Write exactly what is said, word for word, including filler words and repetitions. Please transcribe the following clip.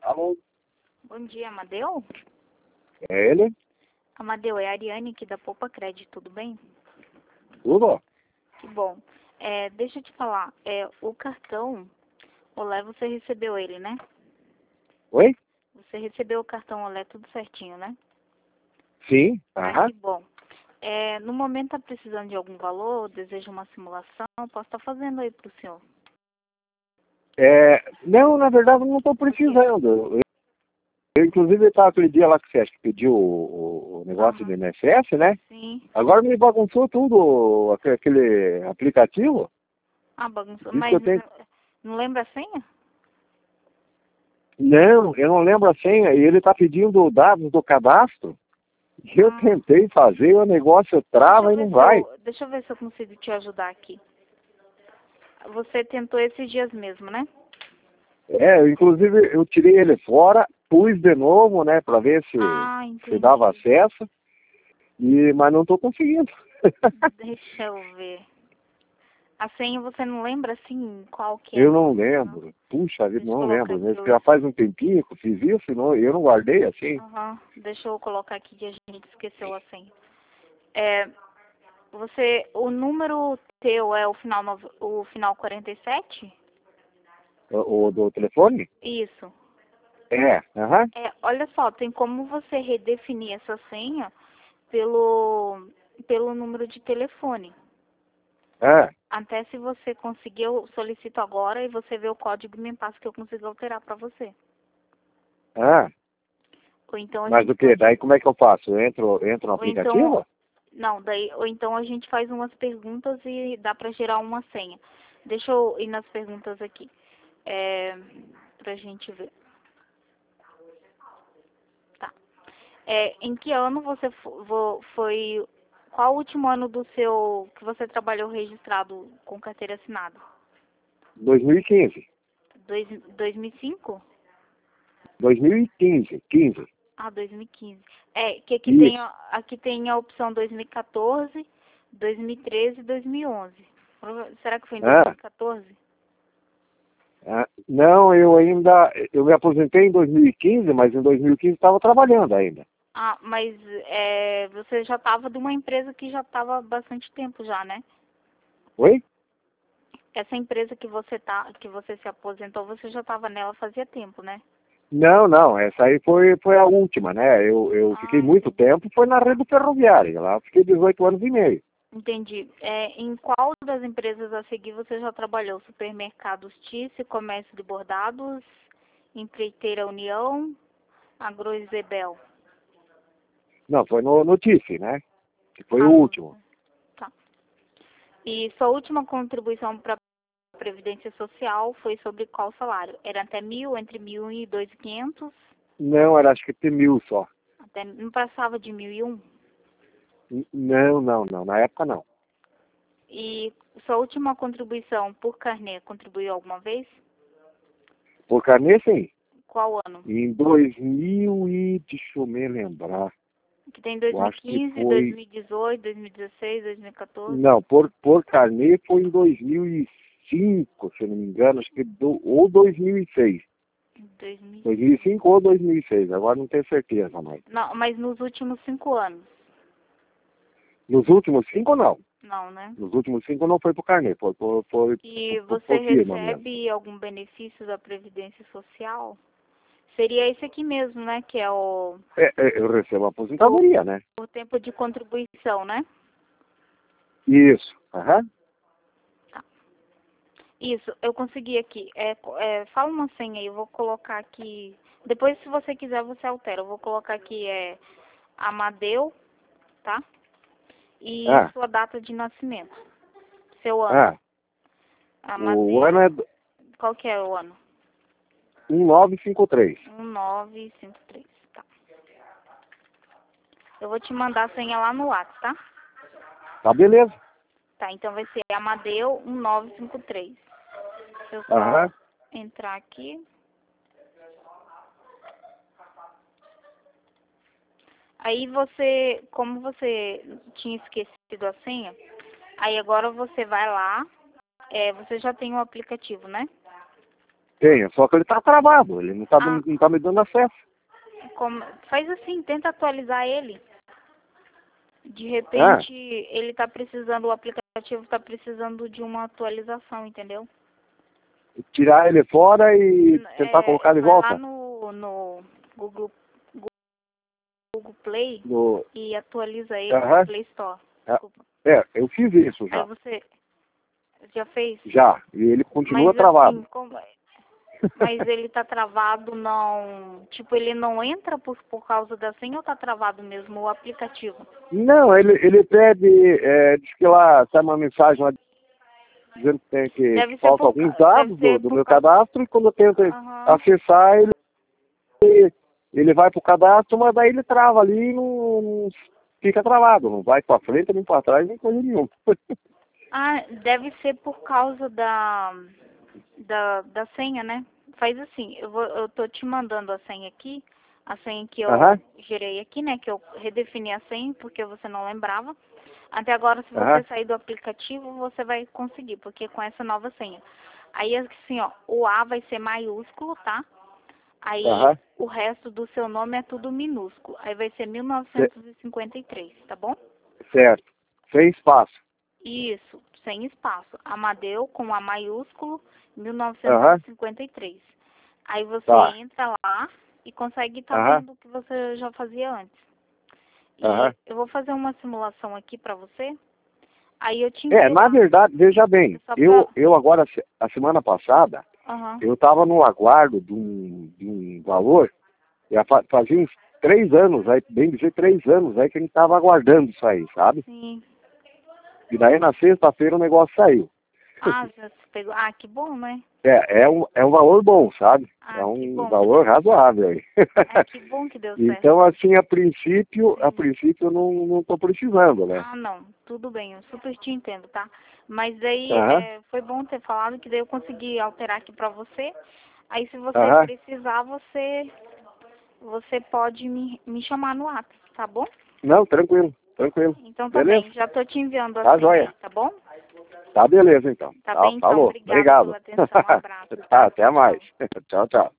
Alô? Bom dia, Amadeu? É ele? Amadeu, é a Ariane aqui da Poupa Crédito, tudo bem? Tudo? Que bom. É, deixa eu te falar, é, o cartão, Olé, você recebeu ele, né? Oi? Você recebeu o cartão Olé tudo certinho, né? Sim, Ah, aham. que bom. É, no momento tá precisando de algum valor, deseja uma simulação, posso estar fazendo aí pro senhor. É, não, na verdade eu não estou Por quê? precisando. Eu, eu, inclusive, estava aquele dia lá que você acha que pediu o, o negócio do Aham, I N S S, né? sim. Agora me bagunçou tudo aque- aquele aplicativo. Ah, bagunçou. Diz que Mas eu tenho... não lembra a senha? Não, eu não lembro a senha. E ele está pedindo dados do cadastro. E eu Ah, tentei fazer, o negócio deixa eu trava e ver não se vai. eu, deixa eu ver se eu consigo te ajudar aqui. Você tentou esses dias mesmo, né? É, inclusive eu tirei ele fora, pus de novo, né, para ver se, Ah, se dava entendi. acesso, e, mas não estou conseguindo. Deixa eu ver. A senha você não lembra, assim, qual que é Eu não mesmo, não? lembro. Puxa vida, Deixa eu não colocar lembro. aqui. Mesmo que o- já faz um tempinho que eu fiz isso, não, eu não guardei assim. Aham. Deixa eu colocar aqui que a gente esqueceu a senha. É, você, o número teu é o final, nove- o final quarenta e sete? O, o do telefone? Isso. É, aham. É, olha só, tem como você redefinir essa senha pelo, pelo número de telefone. Ah, Até se você conseguir, eu solicito agora e você vê o código e me passa que eu consigo alterar para você. ah. Ou então a Mas gente o que? Daí pode, como é que eu faço? Eu entro, entro no ou então, aplicativo? não, daí, ou então a gente faz umas perguntas e dá para gerar uma senha. Deixa eu ir nas perguntas aqui, é, pra gente ver. Tá. É, em que ano você fo- vo- foi, qual o último ano do seu, que você trabalhou registrado com carteira assinada? dois mil e quinze. Dois, dois mil e cinco? dois mil e quinze. quinze. Ah, dois mil e quinze. É, que aqui tem, Isso. a- aqui tem a opção dois mil e quatorze, dois mil e treze e dois mil e onze. Prova- Será que foi em Ah, dois mil e quatorze? ah. Não, eu ainda, eu me aposentei em dois mil e quinze, mas em dois mil e quinze estava trabalhando ainda. Ah, mas é, você já estava de uma empresa que já estava há bastante tempo já, né? Oi? Essa empresa que você tá, que você se aposentou, você já estava nela fazia tempo, né? Não, não, essa aí foi, foi a última, né? Eu, eu fiquei Ah, muito entendi. tempo, foi na rede ferroviária, lá eu fiquei dezoito anos e meio. Entendi. É, em qual das empresas a seguir você já trabalhou? Supermercados Tice, Comércio de Bordados, Empreiteira União, Agroisebel. Não, foi no, no T I F, né? Que foi o Ah, não. último. Tá. E sua última contribuição para a Previdência Social foi sobre qual salário? Era até mil, entre mil e dois mil e quinhentos? Não, era acho que tem mil só. Até, não passava de mil e um? N- Não, não, não, na época não. E sua última contribuição por carnê contribuiu alguma vez? Por carnê, sim. Qual ano? Em dois mil e, deixa eu me lembrar, Que tem eu acho que dois mil e quinze, foi, dois mil e dezoito, dois mil e dezesseis, dois mil e quatorze, não, por, por carnê foi em dois mil e cinco, se eu não me engano, acho que do, ou dois mil e seis. dois mil e seis. dois mil e cinco ou dois mil e seis, agora não tenho certeza mais. Não, mas nos últimos cinco anos. Nos últimos cinco, não. Não, né? Nos últimos cinco não foi por carnê, foi por, por, E por, você por firma mesmo. recebe algum benefício da Previdência Social? Seria esse aqui mesmo, né? Que é o, É, é, eu recebo a o, aposentadoria, né? o tempo de contribuição, né? Isso. Aham. Tá. Isso, eu consegui aqui. É, é, fala uma senha aí, eu vou colocar aqui. Depois, se você quiser, você altera. Eu vou colocar aqui é Amadeu, tá? E Ah, sua data de nascimento. Seu ano. ah. O ano Amadeu, é qual que é o ano? um nove cinco três. um nove cinco três, tá. Eu vou te mandar a senha lá no WhatsApp, tá? Tá beleza. Tá, então vai ser Amadeu um nove cinco três. Deixa eu só Aham. entrar aqui. Aí você, como você tinha esquecido a senha, aí agora você vai lá, é, você já tem o aplicativo, né? Tenho, só que ele tá travado, ele não tá, Ah. dando- não tá me dando acesso. Como... Faz assim, tenta atualizar ele. De repente, ele tá precisando, o aplicativo tá precisando de uma atualização, entendeu? Tirar ele fora e tentar É, colocar de vai volta. lá no, no Google, Google Play No... e atualiza ele Aham. no Play Store. É, Desculpa. é, eu fiz isso Aí já. você já fez? Já. E ele continua Mas travado. assim, como... Mas ele tá travado, não... Tipo, ele não entra por, por causa da senha ou tá travado mesmo o aplicativo? Não, ele, ele pede, é, diz que lá sai uma mensagem lá dizendo que, tem que, Deve que ser falta por, alguns ca- dados deve ser do, do por meu ca- cadastro e quando eu tento Aham. acessar, ele, ele vai pro cadastro, mas daí ele trava ali e não, não fica travado. Não vai pra frente, nem pra trás, nem coisa nenhuma. Ah, deve ser por causa da, da, da senha, né? Faz assim, eu, vou, eu tô te mandando a senha aqui, a senha que eu Aham. gerei aqui, né? Que eu redefini a senha porque você não lembrava. Até agora, se você Aham. sair do aplicativo, você vai conseguir, porque com essa nova senha. Aí, assim, ó, o A vai ser maiúsculo, tá? Aí, Aham. o resto do seu nome é tudo minúsculo. Aí vai ser mil novecentos e cinquenta e três, tá bom? Certo. Sem espaço. Isso, sem espaço. Amadeu com A maiúsculo, mil Aham. novecentos e cinquenta e três. Aí você Tá. entra lá e consegue estar Aham. vendo o que você já fazia antes. E Aham. eu vou fazer uma simulação aqui pra você. Aí eu te É, envio na lá. verdade, veja bem, Só eu, pra... eu agora, a semana passada, Aham. eu estava no aguardo de um, de um valor, já fa- fazia uns três anos, aí, bem dizer, três anos aí que a gente estava aguardando isso aí, sabe? Sim. E daí na sexta-feira o negócio saiu. Ah, você pegou. Ah, que bom, né? É, é um, é um valor bom, sabe? Ah, É que um bom. valor razoável aí. É, que bom que deu certo. Então, assim, a princípio, a Sim. princípio eu não, não tô precisando, né? Ah, não. Tudo bem, eu super te entendo, tá? Mas daí Aham, é, foi bom ter falado que daí eu consegui alterar aqui pra você. Aí se você aham. precisar, você você pode me, me chamar no WhatsApp, tá bom? Não, tranquilo, tranquilo. Então tá Beleza? bem, já tô te enviando a Tá senha joia. aí, tá bom? Tá beleza, então. Tá Tá, bem, então. falou. Obrigada Obrigado. pela atenção. Um abraço, Tá, tá? até mais. Tchau, tchau.